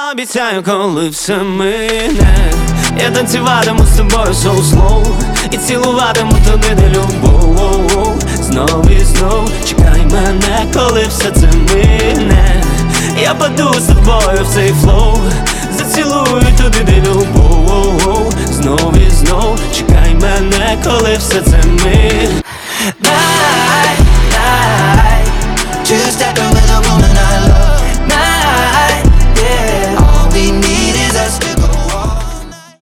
обіцяю, коли все мине, я танцюватиму з тобою so slow і цілуватиму туди, де любов. Знов і знов чекай мене, коли все це мине, я паду з тобою в цей флоу, зацілую туди, де любов. Знов і знов чекай мене, коли все це мине.